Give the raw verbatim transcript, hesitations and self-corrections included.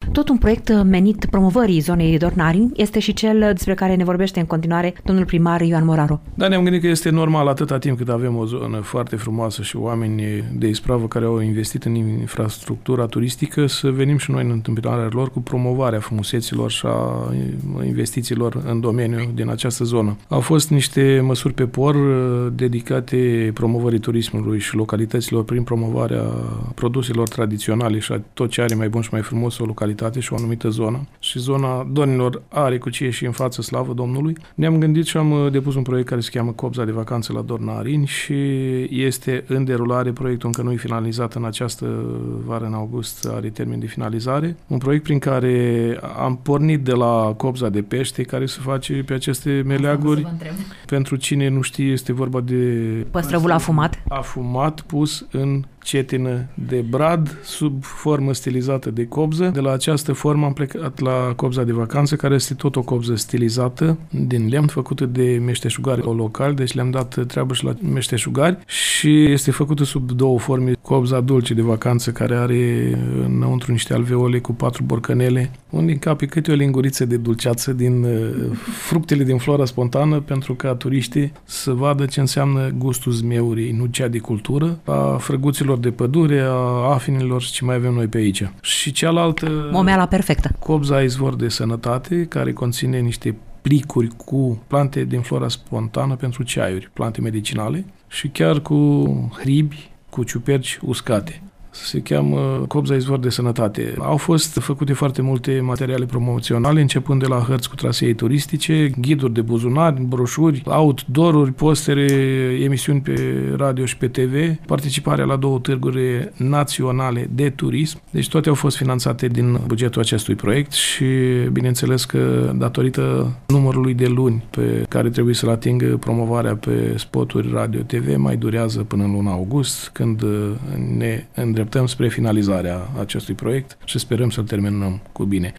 Tot un proiect menit promovării zonei Dornarii este și cel despre care ne vorbește în continuare domnul primar Ioan Moraru. Da, ne-am gândit că este normal atâta timp cât avem o zonă foarte frumoasă și oameni de ispravă care au investit în infrastructura turistică să venim și noi în întâmpinarea lor cu promovarea frumuseților și a investițiilor în domeniu din această zonă. Au fost niște măsuri pe por dedicate promovării turismului și localităților prin promovarea produselor tradiționale și a tot ce are mai bun și mai frumos o localitate și o anumită zonă. Și zona Dornilor are cu ce ieși în față, slavă Domnului. Ne-am gândit și am depus un proiect care se cheamă Cobza de vacanță la Dornarini și este în derulare. Proiectul încă nu e finalizat, în această vară, în august, are termen de finalizare. Un proiect prin care am pornit de la Cobza de pește care se face pe aceste meleaguri. Pentru cine nu știe, este vorba de păstrăvul afumat. Afumat pus în cetină de brad sub formă stilizată de cobză. De la această formă am plecat la Cobza de vacanță, care este tot o cobză stilizată din lemn, făcută de meșteșugari locali, deci le-am dat treabă și la meșteșugari și este făcută sub două forme. Cobza dulce de vacanță, care are înăuntru niște alveole cu patru borcanele, unde încape câte o linguriță de dulceață din fructele din flora spontană, pentru ca turiștii să vadă ce înseamnă gustul zmeurii, nu cea de cultură, a frăguților de pădure, a afinilor și ce mai avem noi pe aici. Și cealaltă... momeala perfectă. Cobza izvor de sănătate, care conține niște plicuri cu plante din flora spontană pentru ceaiuri, plante medicinale și chiar cu hribi, cu ciuperci uscate. Se cheamă Cobza izvor de sănătate. Au fost făcute foarte multe materiale promoționale, începând de la hărți cu trasee turistice, ghiduri de buzunar, broșuri, outdoor-uri, postere, emisiuni pe radio și pe T V, participarea la două târguri naționale de turism. Deci toate au fost finanțate din bugetul acestui proiect și bineînțeles că datorită numărului de luni pe care trebuie să-l atingă promovarea pe spoturi radio T V, mai durează până în luna august, când ne îndreptăm spre finalizarea acestui proiect și sperăm să-l terminăm cu bine.